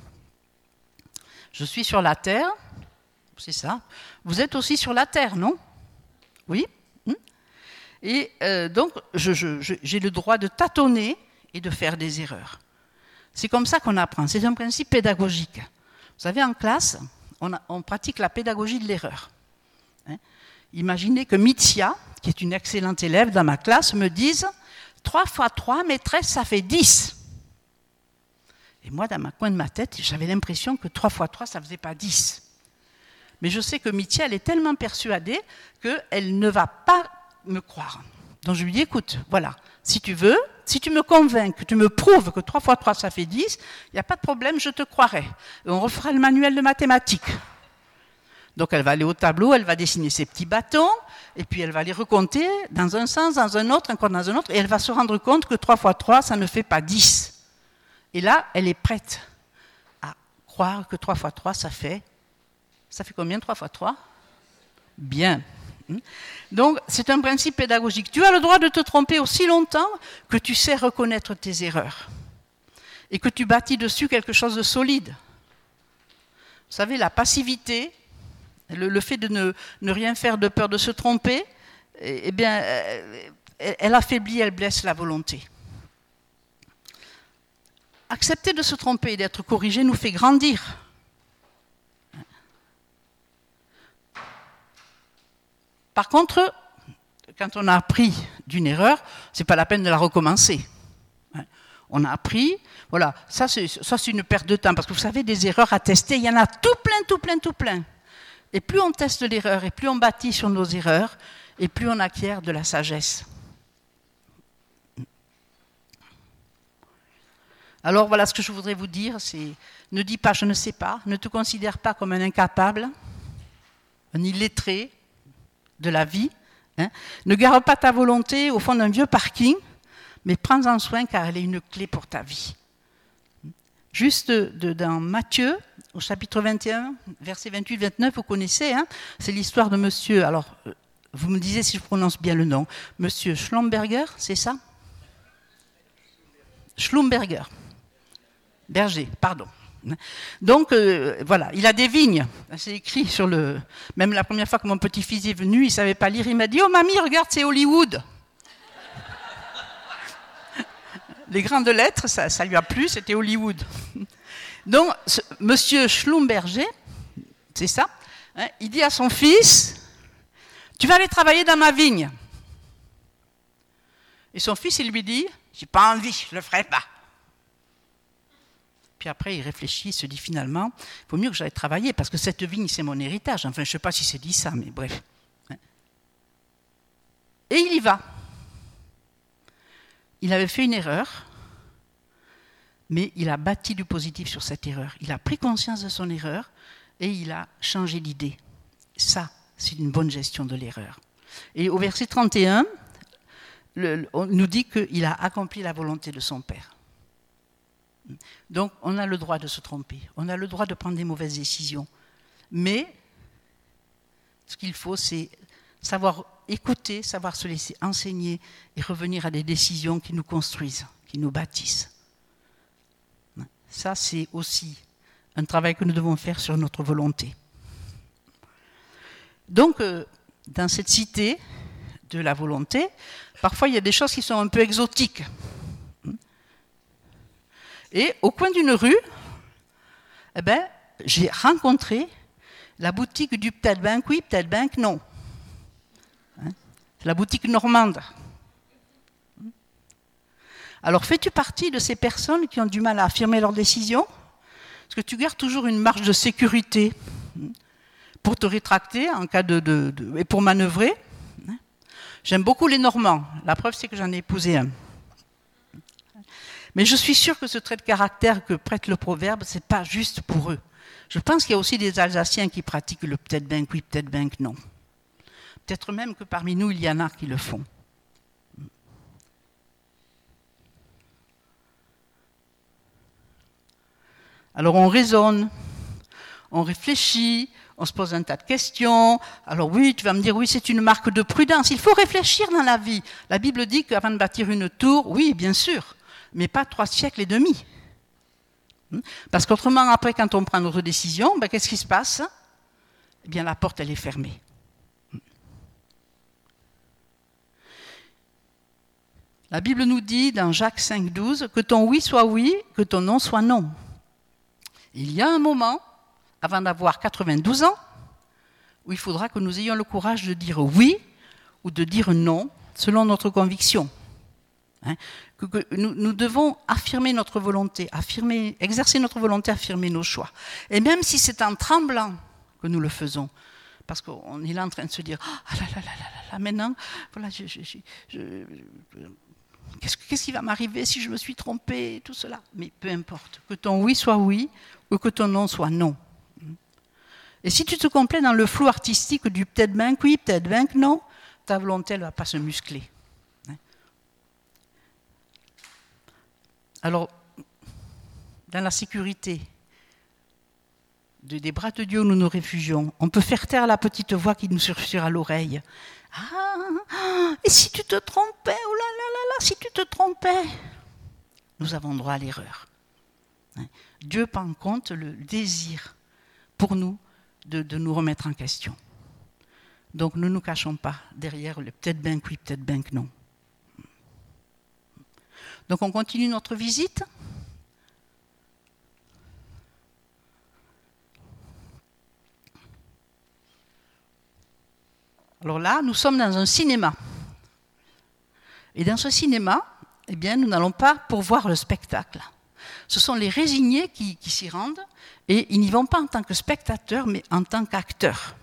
Je suis sur la terre, c'est ça. Vous êtes aussi sur la terre, non? Oui. Et euh, donc, je, je, je, j'ai le droit de tâtonner et de faire des erreurs. C'est comme ça qu'on apprend. C'est un principe pédagogique. Vous savez, en classe, on, a, on pratique la pédagogie de l'erreur. Hein? Imaginez que Mitzia, qui est une excellente élève dans ma classe, me dise « trois fois trois, maîtresse, ça fait dix ». Et moi, dans ma coin de ma tête, j'avais l'impression que trois fois trois, ça ne faisait pas dix. Mais je sais que Mitzia, elle est tellement persuadée qu'elle ne va pas me croire. Donc je lui dis, écoute, voilà, si tu veux, si tu me convaincs, que tu me prouves que trois fois trois, ça fait dix, il n'y a pas de problème, je te croirai. Et on refera le manuel de mathématiques. Donc elle va aller au tableau, elle va dessiner ses petits bâtons, et puis elle va les recompter dans un sens, dans un autre, encore dans un autre, et elle va se rendre compte que trois fois trois, ça ne fait pas dix. Et là, elle est prête à croire que trois fois trois, ça fait... Ça fait combien, trois fois trois? Bien. Donc, c'est un principe pédagogique. Tu as le droit de te tromper aussi longtemps que tu sais reconnaître tes erreurs et que tu bâtis dessus quelque chose de solide. Vous savez, la passivité, le, le fait de ne, ne rien faire de peur de se tromper, eh, eh bien, elle, elle affaiblit, elle blesse la volonté. Accepter de se tromper et d'être corrigé nous fait grandir. Par contre, quand on a appris d'une erreur, c'est pas la peine de la recommencer. On a appris, voilà, ça c'est, ça c'est une perte de temps, parce que vous savez, des erreurs à tester, il y en a tout plein, tout plein, tout plein. Et plus on teste l'erreur, et plus on bâtit sur nos erreurs, et plus on acquiert de la sagesse. Alors voilà ce que je voudrais vous dire, c'est ne dis pas je ne sais pas, ne te considère pas comme un incapable, un illettré de la vie, hein. Ne gare pas ta volonté au fond d'un vieux parking, mais prends-en soin car elle est une clé pour ta vie. Juste de, dans Matthieu, au chapitre vingt et un, versets vingt-huit vingt-neuf, vous connaissez, hein, c'est l'histoire de monsieur, alors vous me disiez si je prononce bien le nom, monsieur Schlumberger, c'est ça? Schlumberger. Berger, pardon. Donc, euh, voilà, il a des vignes. C'est écrit sur le... Même la première fois que mon petit-fils est venu, il ne savait pas lire, il m'a dit « Oh mamie, regarde, c'est Hollywood !» Les grandes lettres, ça, ça lui a plu, c'était Hollywood. Donc, ce, monsieur Schlumberger, c'est ça, hein, il dit à son fils « Tu vas aller travailler dans ma vigne. » Et son fils, il lui dit « J'ai pas envie, je le ferai pas. » Puis après, il réfléchit, il se dit finalement, il vaut mieux que j'aille travailler parce que cette vigne, c'est mon héritage. Enfin, je ne sais pas si c'est dit ça, mais bref. Et il y va. Il avait fait une erreur, mais il a bâti du positif sur cette erreur. Il a pris conscience de son erreur et il a changé d'idée. Ça, c'est une bonne gestion de l'erreur. Et au verset trente et un, le, on nous dit qu'il a accompli la volonté de son Père. Donc, on a le droit de se tromper, on a le droit de prendre des mauvaises décisions. Mais, ce qu'il faut, c'est savoir écouter, savoir se laisser enseigner et revenir à des décisions qui nous construisent, qui nous bâtissent. Ça, c'est aussi un travail que nous devons faire sur notre volonté. Donc, dans cette cité de la volonté, parfois il y a des choses qui sont un peu exotiques. Et au coin d'une rue, eh ben, j'ai rencontré la boutique du peut-être bien que oui, peut-être bien que non. Hein, c'est la boutique normande. Alors, fais-tu partie de ces personnes qui ont du mal à affirmer leurs décisions? Parce que tu gardes toujours une marge de sécurité pour te rétracter en cas de, de, de et pour manœuvrer. J'aime beaucoup les Normands. La preuve, c'est que j'en ai épousé un. Mais je suis sûre que ce trait de caractère que prête le proverbe, ce n'est pas juste pour eux. Je pense qu'il y a aussi des Alsaciens qui pratiquent le peut-être bien que oui, peut-être bien que non. Peut-être même que parmi nous, il y en a qui le font. Alors on raisonne, on réfléchit, on se pose un tas de questions. Alors oui, tu vas me dire, oui, c'est une marque de prudence. Il faut réfléchir dans la vie. La Bible dit qu'avant de bâtir une tour, oui, bien sûr, mais pas trois siècles et demi. Parce qu'autrement, après, quand on prend notre décision, ben, qu'est-ce qui se passe? Eh bien, la porte, elle est fermée. La Bible nous dit, dans Jacques cinq douze, que ton oui soit oui, que ton non soit non. Il y a un moment, avant d'avoir quatre-vingt-douze ans, où il faudra que nous ayons le courage de dire oui ou de dire non, selon notre conviction. Hein, que, que nous, nous devons affirmer notre volonté, affirmer, exercer notre volonté, affirmer nos choix. Et même si c'est en tremblant que nous le faisons, parce qu'on est là en train de se dire « Ah là là là là là là, maintenant, voilà, je, je, je, je, je, qu'est-ce, qu'est-ce qui va m'arriver si je me suis trompée ?» tout cela. Mais peu importe, que ton oui soit oui ou que ton non soit non. Et si tu te complais dans le flou artistique du peut-être bien que oui, peut-être bien que non, ta volonté ne va pas se muscler. Alors, dans la sécurité de, des bras de Dieu où nous nous réfugions, on peut faire taire la petite voix qui nous susurre à l'oreille. Ah, et si tu te trompais, oh là là là là, si tu te trompais, nous avons droit à l'erreur. Dieu prend en compte le désir pour nous de, de nous remettre en question. Donc ne nous cachons pas derrière le peut-être bien que oui, peut-être bien que non. Donc on continue notre visite. Alors là, nous sommes dans un cinéma. Et dans ce cinéma, eh bien, nous n'allons pas pour voir le spectacle. Ce sont les résignés qui, qui s'y rendent, et ils n'y vont pas en tant que spectateurs, mais en tant qu'acteurs.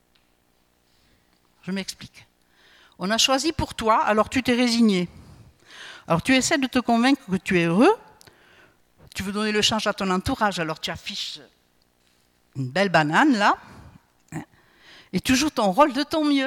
Je m'explique. On a choisi pour toi, alors tu t'es résigné. Alors tu essaies de te convaincre que tu es heureux, tu veux donner le change à ton entourage, alors tu affiches une belle banane là, hein, et tu joues ton rôle de ton mieux.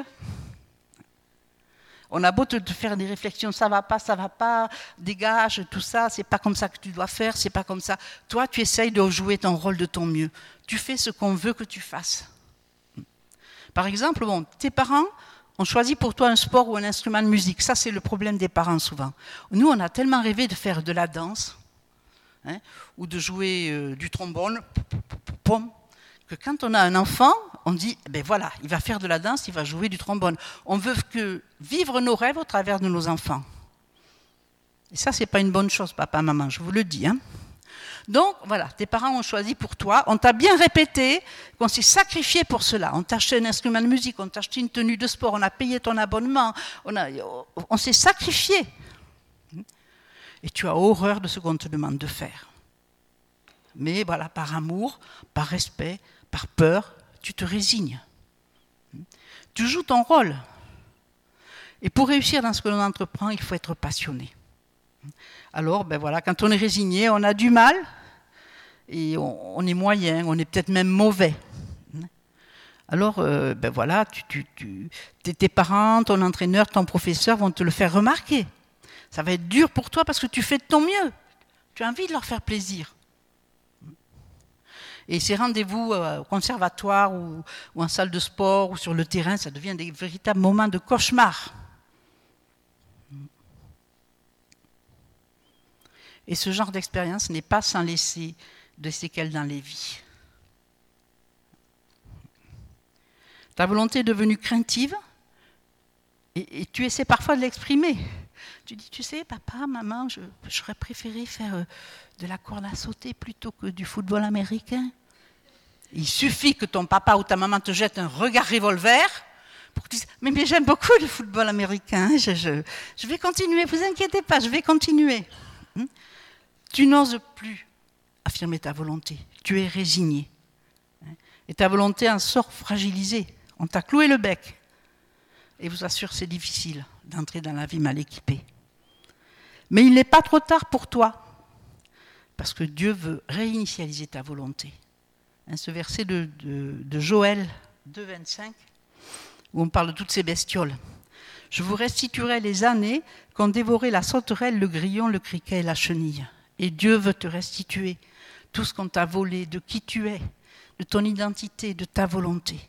On a beau te, te faire des réflexions, ça va pas, ça va pas, dégage, tout ça, c'est pas comme ça que tu dois faire, c'est pas comme ça. Toi, tu essayes de jouer ton rôle de ton mieux. Tu fais ce qu'on veut que tu fasses. Par exemple, bon, tes parents ont choisi pour toi un sport ou un instrument de musique. Ça, c'est le problème des parents souvent. Nous, on a tellement rêvé de faire de la danse, hein, ou de jouer euh, du trombone, pom, que quand on a un enfant, on dit, ben voilà, il va faire de la danse, il va jouer du trombone. On veut que vivre nos rêves au travers de nos enfants. Et ça, c'est pas une bonne chose, papa, maman, je vous le dis. Hein. Donc, voilà, tes parents ont choisi pour toi, on t'a bien répété qu'on s'est sacrifié pour cela. On t'a acheté un instrument de musique, on t'a acheté une tenue de sport, on a payé ton abonnement, on, a, on s'est sacrifié. Et tu as horreur de ce qu'on te demande de faire. Mais voilà, par amour, par respect, par peur, tu te résignes. Tu joues ton rôle. Et pour réussir dans ce que l'on entreprend, il faut être passionné. Alors, ben voilà, quand on est résigné, on a du mal, et on, on est moyen, on est peut-être même mauvais. Alors, euh, ben voilà, tu, tu, tu, tes parents, ton entraîneur, ton professeur vont te le faire remarquer. Ça va être dur pour toi parce que tu fais de ton mieux. Tu as envie de leur faire plaisir. Et ces rendez-vous au conservatoire ou, ou en salle de sport ou sur le terrain, ça devient des véritables moments de cauchemar. Et ce genre d'expérience n'est pas sans laisser de séquelles dans les vies. Ta volonté est devenue craintive et, et tu essaies parfois de l'exprimer. Tu dis, tu sais, papa, maman, je, j'aurais préféré faire de la corde à sauter plutôt que du football américain. Il suffit que ton papa ou ta maman te jette un regard revolver pour que tu dises, mais, mais j'aime beaucoup le football américain, je, je, je vais continuer, vous inquiétez pas, je vais continuer. Hum? Tu n'oses plus affirmer ta volonté, tu es résigné. Et ta volonté en sort fragilisée, on t'a cloué le bec. Et vous assure, c'est difficile d'entrer dans la vie mal équipée. Mais il n'est pas trop tard pour toi, parce que Dieu veut réinitialiser ta volonté. Ce verset de, de, de Joël deux, vingt-cinq, où on parle de toutes ces bestioles. Je vous restituerai les années qu'ont dévoré la sauterelle, le grillon, le criquet et la chenille. Et Dieu veut te restituer tout ce qu'on t'a volé, de qui tu es, de ton identité, de ta volonté.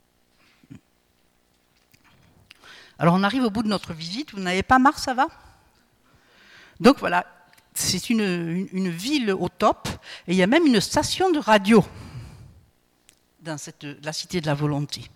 Alors on arrive au bout de notre visite, vous n'avez pas marre, ça va ? Donc voilà, c'est une, une, une ville au top, et il y a même une station de radio dans cette, la cité de la volonté.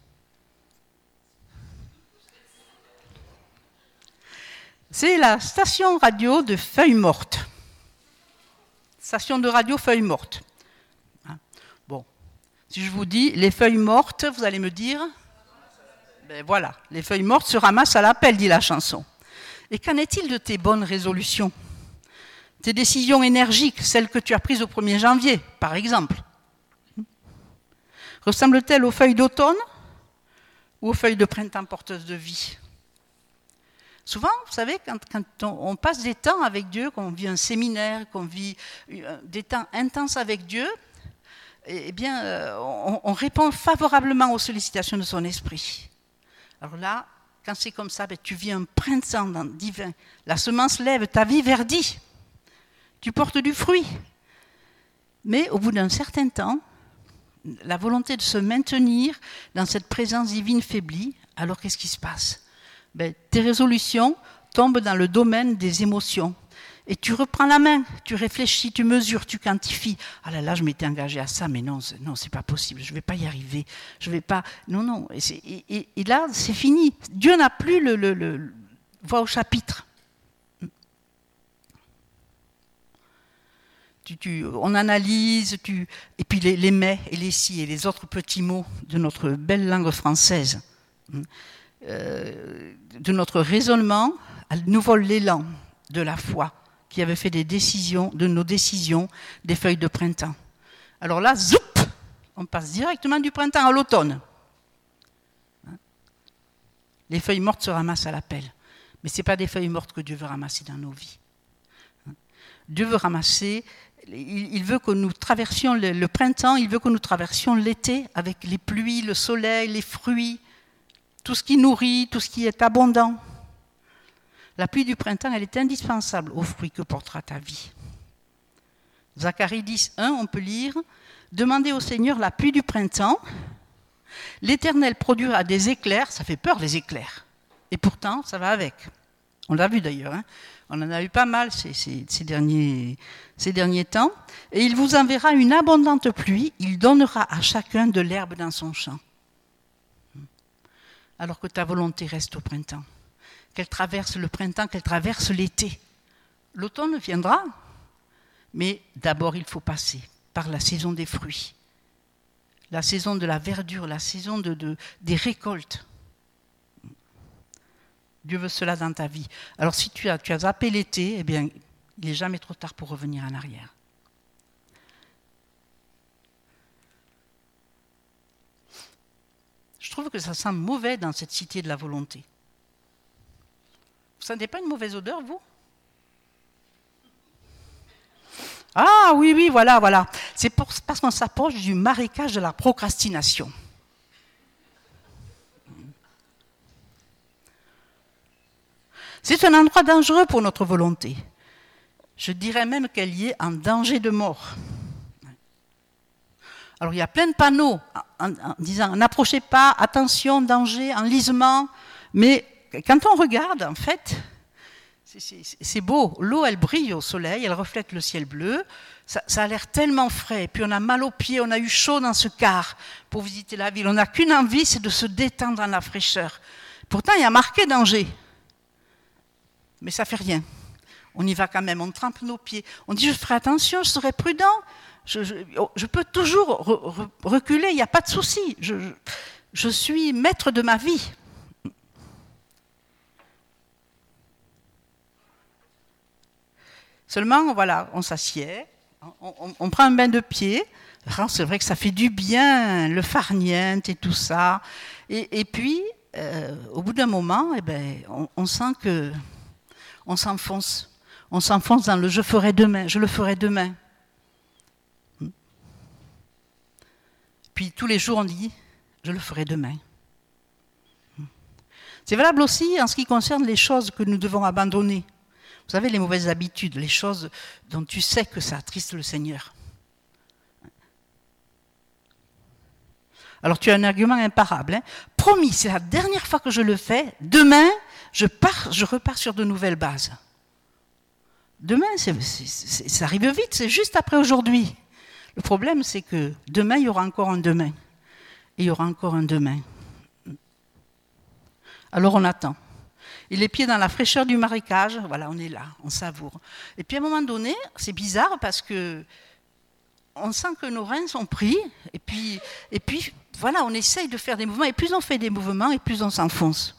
C'est la station radio de Feuilles Mortes. Station de radio Feuilles Mortes. Bon, si je vous dis les feuilles mortes, vous allez me dire, ben voilà, les feuilles mortes se ramassent à l'appel, dit la chanson. Et qu'en est-il de tes bonnes résolutions ? Tes décisions énergiques, celles que tu as prises au premier janvier, par exemple. Ressemblent-elles aux feuilles d'automne ou aux feuilles de printemps porteuses de vie ? Souvent, vous savez, quand, quand on, on passe des temps avec Dieu, qu'on vit un séminaire, qu'on vit des temps intenses avec Dieu, eh bien, on, on répond favorablement aux sollicitations de son esprit. Alors là, quand c'est comme ça, ben, tu vis un printemps divin. La semence lève, ta vie verdit. Tu portes du fruit. Mais au bout d'un certain temps, la volonté de se maintenir dans cette présence divine faiblit. Alors qu'est-ce qui se passe ? Ben, tes résolutions tombent dans le domaine des émotions. Et tu reprends la main, tu réfléchis, tu mesures, tu quantifies. Ah là là, je m'étais engagé à ça, mais non, c'est, non, c'est pas possible, je ne vais pas y arriver. Je vais pas. Non, non. Et, c'est, et, et, et là, c'est fini. Dieu n'a plus le, le, le, le voix au chapitre. Tu, tu, on analyse, tu, et puis les, les mais et les si et les autres petits mots de notre belle langue française. euh, de notre raisonnement, elle nous vole l'élan de la foi qui avait fait des décisions, de nos décisions, des feuilles de printemps. Alors là, zoup, on passe directement du printemps à l'automne. Les feuilles mortes se ramassent à la pelle. Mais ce n'est pas des feuilles mortes que Dieu veut ramasser dans nos vies. Dieu veut ramasser, il veut que nous traversions le, le printemps, il veut que nous traversions l'été avec les pluies, le soleil, les fruits, tout ce qui nourrit, tout ce qui est abondant. La pluie du printemps, elle est indispensable aux fruits que portera ta vie. Zacharie dix, un, on peut lire « Demandez au Seigneur la pluie du printemps, l'Éternel produira des éclairs », ça fait peur les éclairs, et pourtant ça va avec. On l'a vu d'ailleurs, hein. On en a eu pas mal ces, ces, ces, derniers, ces derniers temps. « Et il vous enverra une abondante pluie, il donnera à chacun de l'herbe dans son champ. » Alors que ta volonté reste au printemps, qu'elle traverse le printemps, qu'elle traverse l'été. L'automne viendra, mais d'abord il faut passer par la saison des fruits, la saison de la verdure, la saison de, de, des récoltes. Dieu veut cela dans ta vie. Alors si tu as, tu as zappé l'été, eh bien, il n'est jamais trop tard pour revenir en arrière. Je trouve que ça sent mauvais dans cette cité de la volonté. Vous ne sentez pas une mauvaise odeur, vous ? Ah oui, oui, voilà, voilà. C'est pour, parce qu'on s'approche du marécage de la procrastination. C'est un endroit dangereux pour notre volonté. Je dirais même qu'elle y est en danger de mort. Alors il y a plein de panneaux en, en, en disant « n'approchez pas, attention, danger, enlisement », mais quand on regarde, en fait, c'est, c'est, c'est beau. L'eau, elle brille au soleil, elle reflète le ciel bleu. Ça, ça a l'air tellement frais. Et puis on a mal aux pieds, on a eu chaud dans ce car pour visiter la ville. On n'a qu'une envie, c'est de se détendre dans la fraîcheur. Pourtant, il y a marqué danger. Mais ça ne fait rien. On y va quand même, on trempe nos pieds. On dit, je ferai attention, je serai prudent. Je, je, je peux toujours re, re, reculer, il n'y a pas de souci. Je, je, je suis maître de ma vie. Seulement, voilà, on s'assied, on, on, on prend un bain de pied. C'est vrai que ça fait du bien, le farniente et tout ça. Et, et puis, euh, au bout d'un moment, eh ben, on, on sent que on s'enfonce. On s'enfonce dans le « je ferai demain, je le ferai demain ». Puis tous les jours, on dit « je le ferai demain ». C'est valable aussi en ce qui concerne les choses que nous devons abandonner. Vous savez, les mauvaises habitudes, les choses dont tu sais que ça attriste le Seigneur. Alors tu as un argument imparable. Hein. Promis, c'est la dernière fois que je le fais. Demain, je, pars, je repars sur de nouvelles bases. Demain, c'est, c'est, c'est, ça arrive vite, c'est juste après aujourd'hui. Le problème, c'est que demain, il y aura encore un demain. Et il y aura encore un demain. Alors on attend. Et les pieds dans la fraîcheur du marécage, voilà, on est là, on savoure. Et puis à un moment donné, c'est bizarre parce que on sent que nos reins sont pris, et puis, et puis voilà, on essaye de faire des mouvements, et plus on fait des mouvements, et plus on s'enfonce.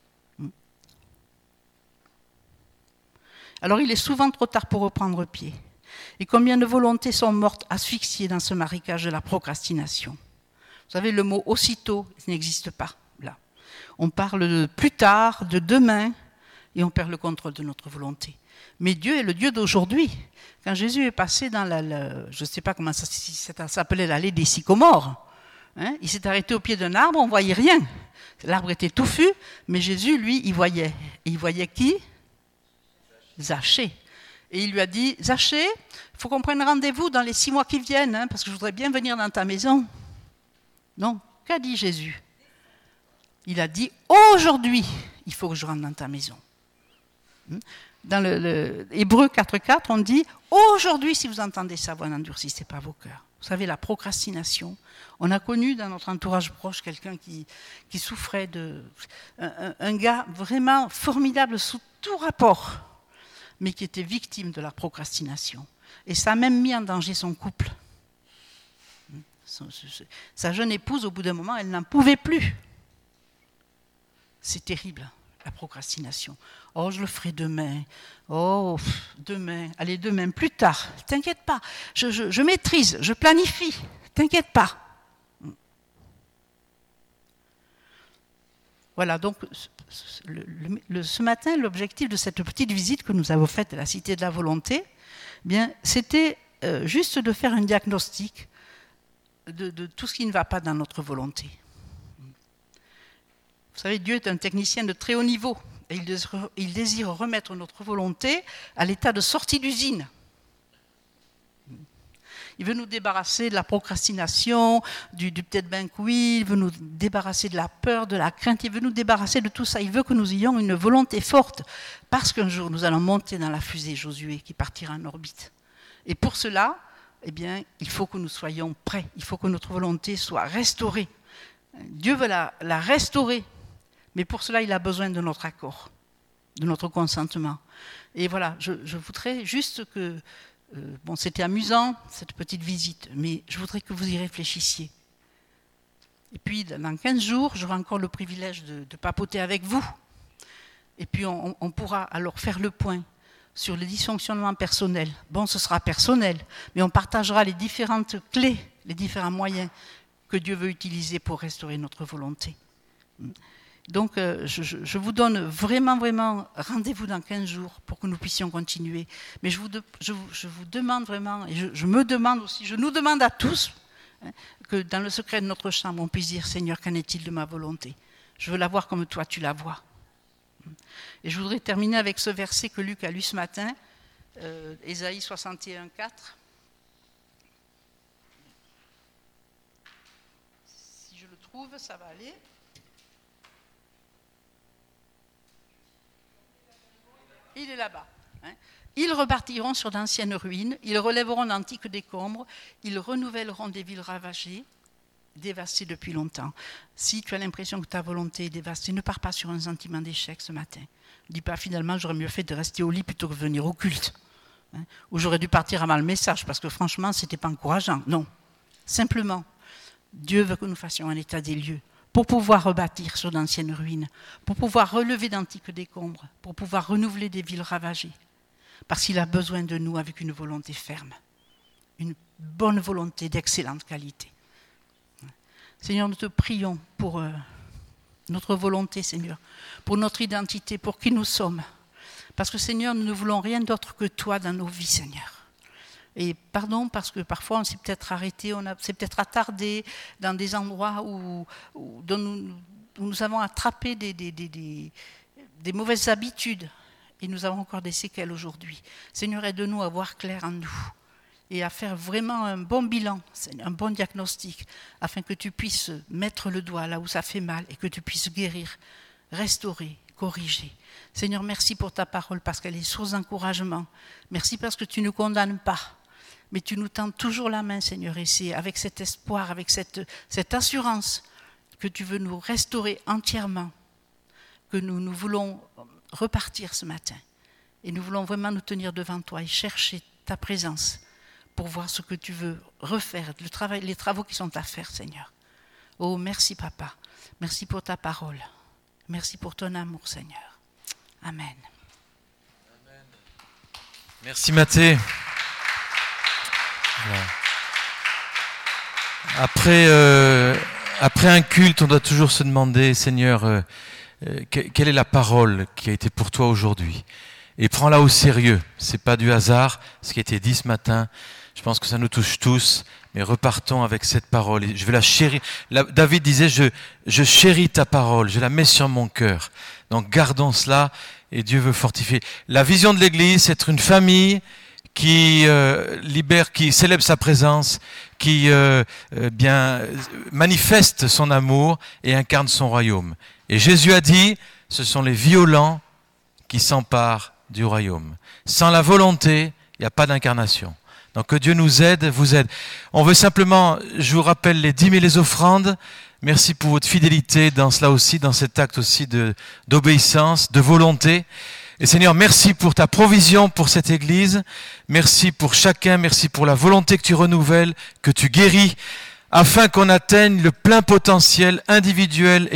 Alors il est souvent trop tard pour reprendre pied. Et combien de volontés sont mortes asphyxiées dans ce marécage de la procrastination. Vous savez, le mot « aussitôt » n'existe pas là. On parle de plus tard, de demain, et on perd le contrôle de notre volonté. Mais Dieu est le Dieu d'aujourd'hui. Quand Jésus est passé dans la, la je ne sais pas comment ça, ça s'appelait l'allée des sycomores, hein, il s'est arrêté au pied d'un arbre, on ne voyait rien. L'arbre était touffu, mais Jésus, lui, il voyait. Et il voyait qui ? Zachée. Et il lui a dit, Zachée, il faut qu'on prenne rendez-vous dans les six mois qui viennent, hein, parce que je voudrais bien venir dans ta maison. Non, qu'a dit Jésus ? Il a dit, aujourd'hui, il faut que je rentre dans ta maison. Dans le, le Hébreux quatre quatre, on dit, aujourd'hui, si vous entendez sa voix, n'endurcissez pas vos cœurs. Vous savez, la procrastination. On a connu dans notre entourage proche quelqu'un qui, qui souffrait de... Un, un, un gars vraiment formidable sous tout rapport, mais qui était victime de la procrastination. Et ça a même mis en danger son couple. Sa jeune épouse, au bout d'un moment, elle n'en pouvait plus. C'est terrible, la procrastination. Oh, je le ferai demain. Oh, demain. Allez, demain, plus tard. T'inquiète pas. Je, je, je maîtrise, je planifie. T'inquiète pas. Voilà, donc le, le, le, ce matin, l'objectif de cette petite visite que nous avons faite à la Cité de la Volonté, eh bien, c'était euh, juste de faire un diagnostic de, de tout ce qui ne va pas dans notre volonté. Vous savez, Dieu est un technicien de très haut niveau et il désire, il désire remettre notre volonté à l'état de sortie d'usine. Il veut nous débarrasser de la procrastination, du, du peut-être ben que oui, il veut nous débarrasser de la peur, de la crainte, il veut nous débarrasser de tout ça. Il veut que nous ayons une volonté forte, parce qu'un jour, nous allons monter dans la fusée Josué qui partira en orbite. Et pour cela, eh bien, il faut que nous soyons prêts, il faut que notre volonté soit restaurée. Dieu veut la, la restaurer, mais pour cela, il a besoin de notre accord, de notre consentement. Et voilà, je, je voudrais juste que... Euh, bon, c'était amusant, cette petite visite, mais je voudrais que vous y réfléchissiez. Et puis, dans quinze jours, j'aurai encore le privilège de, de papoter avec vous. Et puis, on, on pourra alors faire le point sur les dysfonctionnements personnels. Bon, ce sera personnel, mais on partagera les différentes clés, les différents moyens que Dieu veut utiliser pour restaurer notre volonté. Donc, euh, je, je vous donne vraiment, vraiment rendez-vous dans quinze jours pour que nous puissions continuer. Mais je vous, de, je vous, je vous demande vraiment, et je, je me demande aussi, je nous demande à tous, hein, que dans le secret de notre chambre, on puisse dire, Seigneur, qu'en est-il de ma volonté? Je veux la voir comme toi, tu la vois. Et je voudrais terminer avec ce verset que Luc a lu ce matin, euh, Ésaïe soixante et un, quatre. Si je le trouve, ça va aller. Il est là-bas. Hein. Ils repartiront sur d'anciennes ruines, ils relèveront d'antiques décombres, ils renouvelleront des villes ravagées, dévastées depuis longtemps. Si tu as l'impression que ta volonté est dévastée, ne pars pas sur un sentiment d'échec ce matin. Ne dis pas finalement j'aurais mieux fait de rester au lit plutôt que de venir au culte. Hein. Ou j'aurais dû partir avant le message parce que franchement ce n'était pas encourageant. Non. Simplement, Dieu veut que nous fassions un état des lieux, pour pouvoir rebâtir sur d'anciennes ruines, pour pouvoir relever d'antiques décombres, pour pouvoir renouveler des villes ravagées. Parce qu'il a besoin de nous avec une volonté ferme, une bonne volonté d'excellente qualité. Seigneur, nous te prions pour euh, notre volonté, Seigneur, pour notre identité, pour qui nous sommes. Parce que, Seigneur, nous ne voulons rien d'autre que toi dans nos vies, Seigneur. Et pardon, parce que parfois on s'est peut-être arrêté, on s'est peut-être attardé dans des endroits où, où, dont nous, où nous avons attrapé des, des, des, des, des mauvaises habitudes. Et nous avons encore des séquelles aujourd'hui. Seigneur, aide-nous à voir clair en nous et à faire vraiment un bon bilan, un bon diagnostic, afin que tu puisses mettre le doigt là où ça fait mal et que tu puisses guérir, restaurer, corriger. Seigneur, merci pour ta parole parce qu'elle est source d'encouragement. Merci parce que tu ne condamnes pas. Mais tu nous tends toujours la main, Seigneur, et c'est avec cet espoir, avec cette, cette assurance que tu veux nous restaurer entièrement, que nous, nous voulons repartir ce matin. Et nous voulons vraiment nous tenir devant toi et chercher ta présence pour voir ce que tu veux refaire, le travail, les travaux qui sont à faire, Seigneur. Oh, merci, Papa. Merci pour ta parole. Merci pour ton amour, Seigneur. Amen. Amen. Merci, Mathé. Voilà. Après, euh, après un culte, on doit toujours se demander, Seigneur, euh, euh, quelle est la parole qui a été pour toi aujourd'hui? Et prends-la au sérieux. C'est pas du hasard, ce qui a été dit ce matin. Je pense que ça nous touche tous, mais repartons avec cette parole. Et je vais la chérir. La, David disait, je, je chéris ta parole, je la mets sur mon cœur. Donc gardons cela, et Dieu veut fortifier. La vision de l'Église, c'est être une famille qui euh, libère, qui célèbre sa présence, qui euh, euh, bien manifeste son amour et incarne son royaume. Et Jésus a dit, ce sont les violents qui s'emparent du royaume. Sans la volonté, il n'y a pas d'incarnation. Donc que Dieu nous aide, vous aide. On veut simplement, je vous rappelle les dîmes et les offrandes. Merci pour votre fidélité dans cela aussi, dans cet acte aussi de, d'obéissance, de volonté. Et Seigneur, merci pour ta provision pour cette Église. Merci pour chacun. Merci pour la volonté que tu renouvelles, que tu guéris, afin qu'on atteigne le plein potentiel individuel et